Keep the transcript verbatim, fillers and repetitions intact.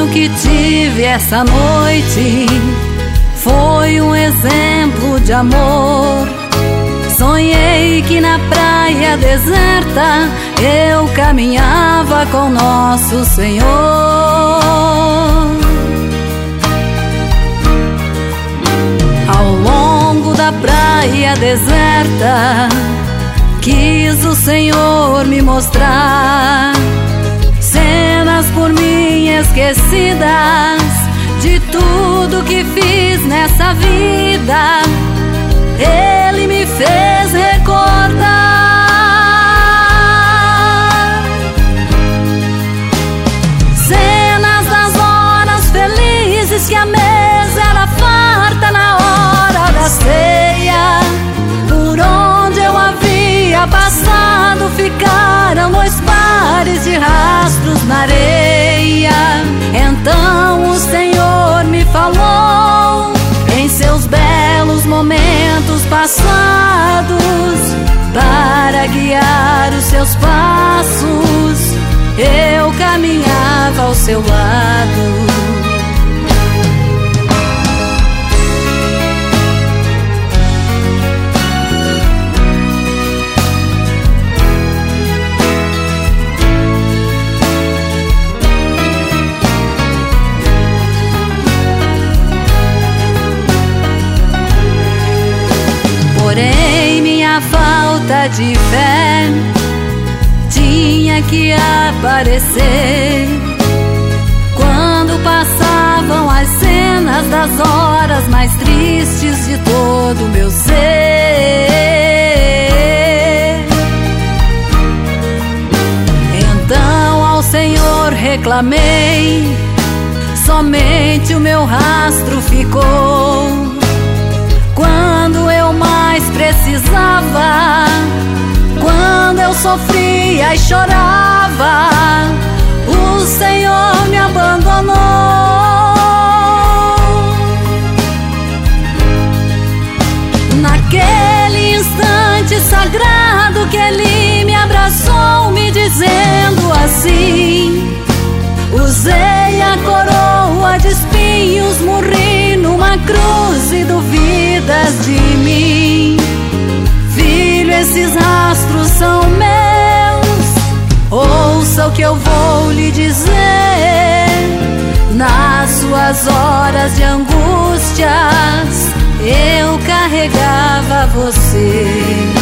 sonho que tive essa noite foi um exemplo de amor. Sonhei que na praia deserta eu caminhava com nosso Senhor. Ao longo da praia deserta quis o Senhor me mostrar cenas por mim esquecidas de tudo que fiz nessa vida. Ele me fez recordar cenas das horas felizes que a mesa era farta na hora da ceia. Por onde eu havia passado ficaram dois pares de rastros na areia. Então o Senhor me falou em seus belos momentos passados, para guiar os seus passos, eu caminhava ao seu lado. Porém, minha falta de fé tinha que aparecer quando passavam as cenas das horas mais tristes de todo o meu ser. Então ao Senhor reclamei, somente o meu rastro ficou. Quando eu mais precisava, quando eu sofria e chorava, o Senhor me abandonou. Naquele instante sagrado que Ele me abraçou, me dizendo assim: usei a coroa de espinhos, morri numa cruz e duvidas de mim. Filho, esses rastros são meus, ouça o que eu vou lhe dizer. Nas suas horas de angústias eu carregava você.